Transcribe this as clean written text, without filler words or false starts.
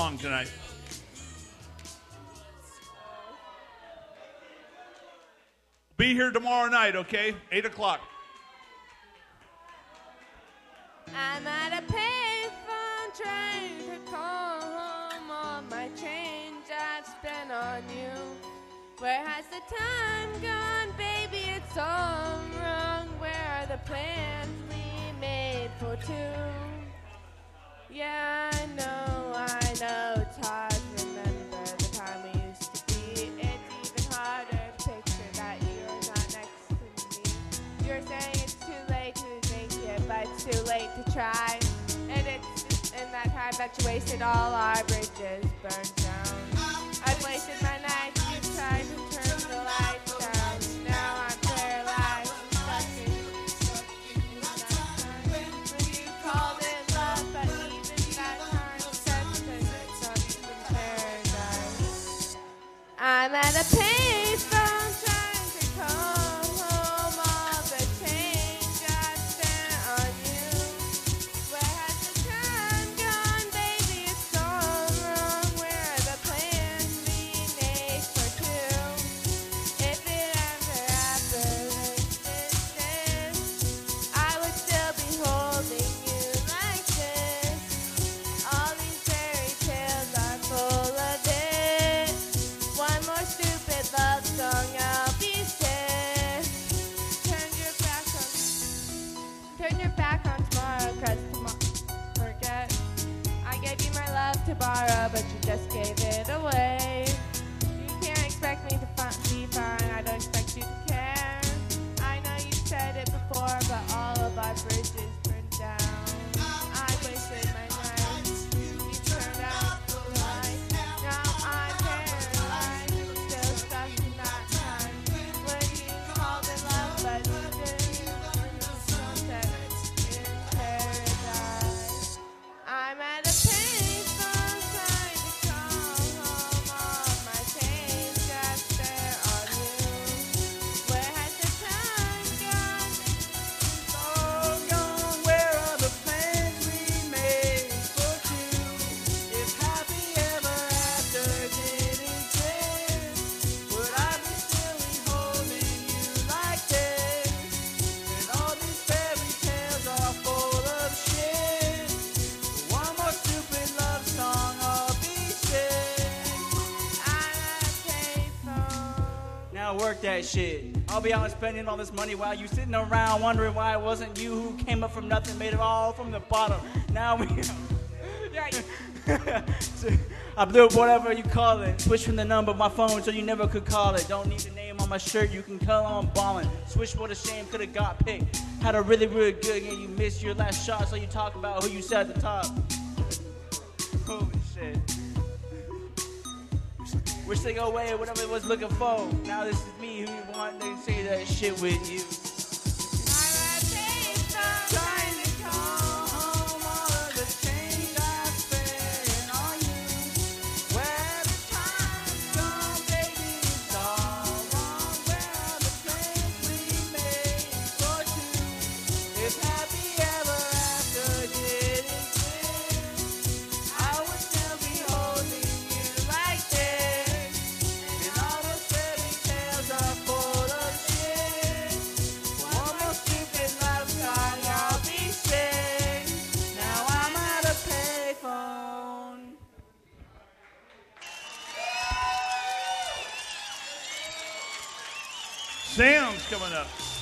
song tonight. Be here tomorrow night, okay? 8 o'clock. I'm at a payphone trying to call home. All my change I've spent on you. Where has the time gone, baby? It's all wrong. Where are the plans we made for two? Yeah, I know, it's hard to remember the time we used to be. It's even harder to picture that you're not next to me. You're saying it's too late to make it, but it's too late to try. And it's in that time that you wasted all our bridges burned down. I've wasted my nights, you tried to turn the lights down. Now I'm paralyzed, stuck in that time. When you called it love, but even that time sentence is in paradise. I'm at a payphone trying to call home. All the change I spent on you. Where has the time gone, baby? It's all wrong. Where are the plans we made for two? If it ever happened like this, I would still be holding you like this. All these fairy tales are full of it. One more stupid love song, I'll be sick. Turn your back on tomorrow, 'cause tomorrow, forget. I gave you my love to borrow, but you just gave it away. You can't expect me to be fine, I don't expect you to care. I know you said it before, but all of our bridges burned down. I wasted my nights, you turned out the lights. Now I'm paralyzed, still stuck in that time. When you called it love, but you didn't sunset in paradise. I'm at a payphone trying to call home. All my change I spent on you. Where has the time gone? Oh, gone, where are the plans we made for two? If happy ever after did exist, would I be still holding you like this? And all these fairy tales are full of shit. One more stupid love song, I'll be sick. I'm at a payphone. Now work that shit. I'll be out spending all this money while you sitting around wondering why it wasn't you who came up from nothing, made it all from the bottom. Now we I blew up whatever you call it. Switch from the number of my phone so you never could call it. Don't need the name on my shirt, you can call on ballin'. Switch, what a shame, could've got picked. Had a really, really good game, you missed your last shot, so you talk about who you said at the top. Holy shit. Wish they go away, whatever it was looking for. Now this is me who you want to say that shit with you. I'm at a payphone trying to call home. All of the change I spent on you. Where the time's gone, baby, it's all wrong. Where are the plans we made for two? If happy ever after did exist, I would still be holding you like this. And all those fairy tales are full of shit. One more stupid love song, I'll be sick. Now I'm at a payphone. Sam's coming up.